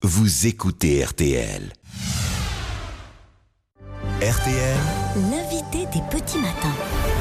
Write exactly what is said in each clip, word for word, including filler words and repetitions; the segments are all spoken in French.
vous écoutez R T L. R T L, l'invité des petits matins.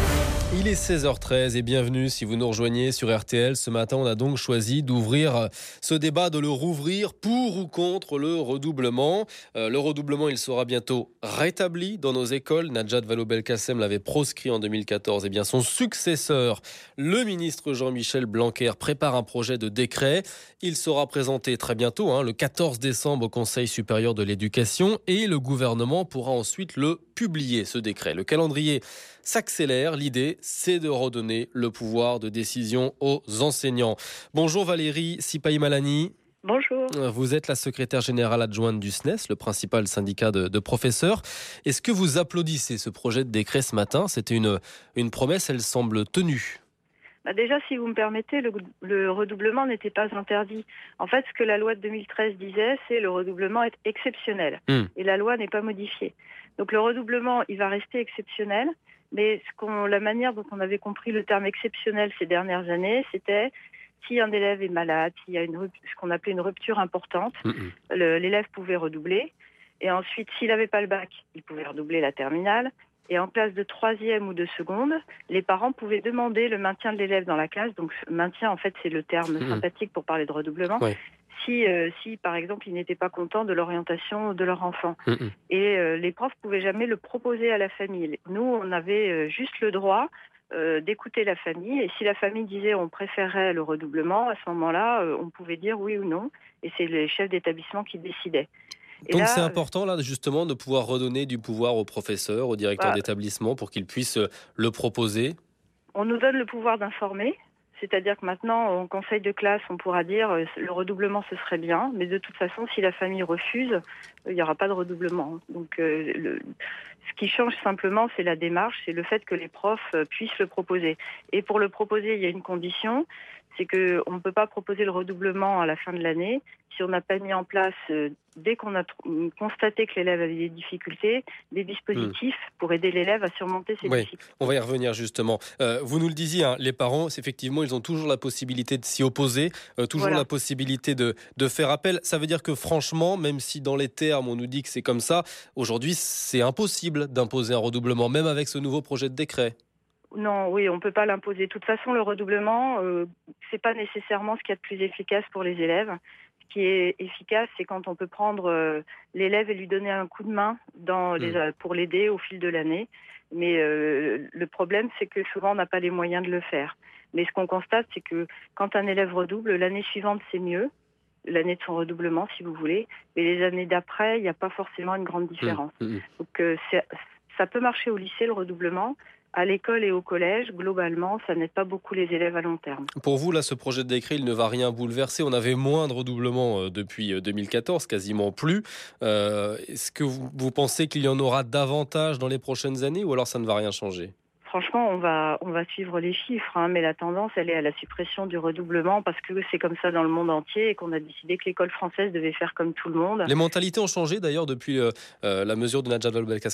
Il est seize heures treize et bienvenue si vous nous rejoignez sur R T L. Ce matin, on a donc choisi d'ouvrir ce débat, de le rouvrir pour ou contre le redoublement. Euh, le redoublement, il sera bientôt rétabli dans nos écoles. Najat Vallaud-Belkacem l'avait proscrit en deux mille quatorze. Eh bien, son successeur, le ministre Jean-Michel Blanquer, prépare un projet de décret. Il sera présenté très bientôt, hein, le quatorze décembre, au Conseil supérieur de l'éducation, et le gouvernement pourra ensuite le publier, ce décret. Le calendrier s'accélère. L'idée, c'est de redonner le pouvoir de décision aux enseignants. Bonjour Valérie Sipaï-Malani. Bonjour. Vous êtes la secrétaire générale adjointe du S N E S, le principal syndicat de, de professeurs. Est-ce que vous applaudissez ce projet de décret ce matin ? C'était une, une promesse, elle semble tenue. Bah déjà, si vous me permettez, le, le redoublement n'était pas interdit. En fait, ce que la loi de deux mille treize disait, c'est le redoublement est exceptionnel. Mmh. Et la loi n'est pas modifiée. Donc le redoublement, il va rester exceptionnel. Mais ce qu'on, la manière dont on avait compris le terme exceptionnel ces dernières années, c'était si un élève est malade, s'il y a une, ce qu'on appelait une rupture importante, mmh. le, l'élève pouvait redoubler. Et ensuite, s'il n'avait pas le bac, il pouvait redoubler la terminale. Et en classe de troisième ou de seconde, les parents pouvaient demander le maintien de l'élève dans la classe. Donc, maintien, en fait, c'est le terme mmh. sympathique pour parler de redoublement. Ouais. Si, euh, si, par exemple, ils n'étaient pas contents de l'orientation de leur enfant. Mmh. Et euh, les profs ne pouvaient jamais le proposer à la famille. Nous, on avait euh, juste le droit euh, d'écouter la famille. Et si la famille disait on préférait le redoublement, à ce moment-là, euh, on pouvait dire oui ou non. Et c'est les chefs d'établissement qui décidaient. Et Donc là, c'est important là justement de pouvoir redonner du pouvoir aux professeurs, aux directeurs bah, d'établissement pour qu'ils puissent le proposer. On nous donne le pouvoir d'informer, c'est-à-dire que maintenant en conseil de classe on pourra dire euh, le redoublement ce serait bien, mais de toute façon si la famille refuse, il n'y aura pas de redoublement. Donc euh, le, ce qui change simplement c'est la démarche, c'est le fait que les profs euh, puissent le proposer. Et pour le proposer il y a une condition, c'est qu'on ne peut pas proposer le redoublement à la fin de l'année si on n'a pas mis en place, euh, dès qu'on a tr- constaté que l'élève avait des difficultés, des dispositifs mmh. pour aider l'élève à surmonter ses oui, difficultés. On va y revenir justement. Euh, vous nous le disiez, hein, les parents, effectivement, ils ont toujours la possibilité de s'y opposer, euh, toujours voilà. la possibilité de, de faire appel. Ça veut dire que franchement, même si dans les termes on nous dit que c'est comme ça, aujourd'hui c'est impossible d'imposer un redoublement, même avec ce nouveau projet de décret. Non, oui, on ne peut pas l'imposer. De toute façon, le redoublement, euh, c'est pas nécessairement ce qu'il y a de plus efficace pour les élèves. Ce qui est efficace, c'est quand on peut prendre euh, l'élève et lui donner un coup de main dans les, mmh. pour l'aider au fil de l'année. Mais euh, le problème, c'est que souvent, on n'a pas les moyens de le faire. Mais ce qu'on constate, c'est que quand un élève redouble, l'année suivante, c'est mieux. L'année de son redoublement, si vous voulez. Mais les années d'après, il n'y a pas forcément une grande différence. Mmh. Mmh. Donc, euh, c'est, ça peut marcher au lycée, le redoublement. À l'école et au collège, globalement, ça n'aide pas beaucoup les élèves à long terme. Pour vous, là, ce projet de décret, il ne va rien bouleverser. On avait moins de redoublements euh, depuis deux mille quatorze, quasiment plus. Euh, est-ce que vous, vous pensez qu'il y en aura davantage dans les prochaines années ou alors ça ne va rien changer ? Franchement, on va, on va suivre les chiffres, hein, mais la tendance, elle est à la suppression du redoublement parce que c'est comme ça dans le monde entier et qu'on a décidé que l'école française devait faire comme tout le monde. Les mentalités ont changé d'ailleurs depuis euh, euh, la mesure de Najat Vallaud-Belkacem ?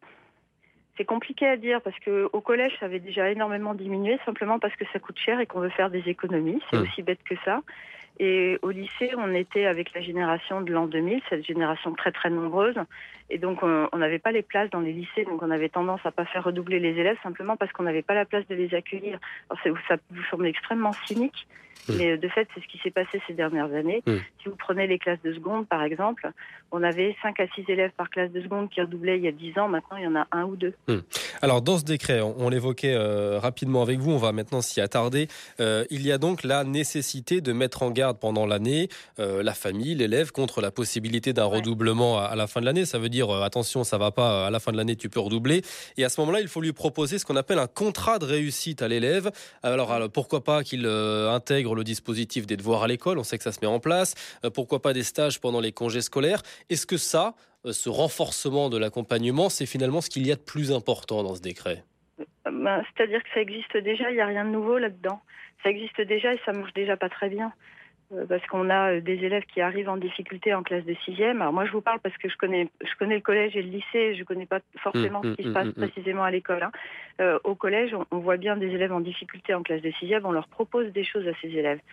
C'est compliqué à dire parce qu'au collège, ça avait déjà énormément diminué simplement parce que ça coûte cher et qu'on veut faire des économies. C'est mmh. aussi bête que ça. Et au lycée, on était avec la génération de l'an deux mille, cette génération très très nombreuse. Et donc, on n'avait pas les places dans les lycées. Donc, on avait tendance à pas faire redoubler les élèves simplement parce qu'on n'avait pas la place de les accueillir. Alors, c'est, ça vous semble extrêmement cynique. Mmh. Mais de fait, c'est ce qui s'est passé ces dernières années. Mmh. Si vous prenez les classes de seconde, par exemple, on avait cinq à six élèves par classe de seconde qui redoublaient il y a dix ans. Maintenant, il y en a un ou deux. Mmh. Alors, dans ce décret, on, on l'évoquait euh, rapidement avec vous, on va maintenant s'y attarder. Euh, il y a donc la nécessité de mettre en garde pendant l'année euh, la famille, l'élève, contre la possibilité d'un ouais. redoublement à, à la fin de l'année. Ça veut dire, euh, attention, ça va pas, à la fin de l'année, tu peux redoubler. Et à ce moment-là, il faut lui proposer ce qu'on appelle un contrat de réussite à l'élève. Alors, alors pourquoi pas qu'il euh, intègre le dispositif des devoirs à l'école, on sait que ça se met en place. Euh, pourquoi pas des stages pendant les congés scolaires. Est-ce que ça, euh, ce renforcement de l'accompagnement, c'est finalement ce qu'il y a de plus important dans ce décret ? Ben, c'est-à-dire que ça existe déjà, il n'y a rien de nouveau là-dedans. Ça existe déjà et ça marche déjà pas très bien. Euh, parce qu'on a des élèves qui arrivent en difficulté en classe de sixième. Alors moi, je vous parle parce que je connais, je connais le collège et le lycée. Je connais pas forcément mmh, ce qui mmh, se passe mmh, précisément à l'école. Hein. Euh, au collège, on, on voit bien des élèves en difficulté en classe de sixième. On leur propose des choses à ces élèves.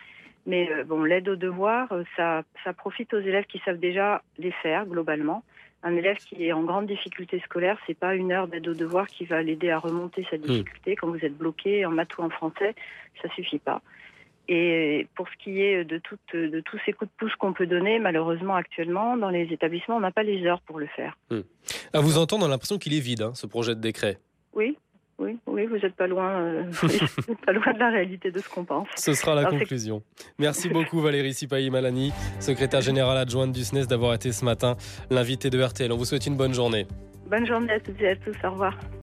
Mais euh, bon, l'aide aux devoirs, euh, ça, ça profite aux élèves qui savent déjà les faire globalement. Un élève qui est en grande difficulté scolaire, c'est pas une heure d'aide aux devoirs qui va l'aider à remonter sa difficulté. Mmh. Quand vous êtes bloqué en maths ou en français, ça suffit pas. Et pour ce qui est de, toute, de tous ces coups de pouce qu'on peut donner, malheureusement actuellement, dans les établissements, on n'a pas les heures pour le faire. Mmh. À vous entendre, on a l'impression qu'il est vide, hein, ce projet de décret. Oui. Oui, oui, vous n'êtes pas loin, euh, oui, vous êtes pas loin de la réalité de ce qu'on pense. Ce sera la Alors, conclusion. C'est... Merci beaucoup Valérie Sipahi-Malani, secrétaire générale adjointe du S N E S, d'avoir été ce matin l'invitée de R T L. On vous souhaite une bonne journée. Bonne journée à toutes et à tous, au revoir.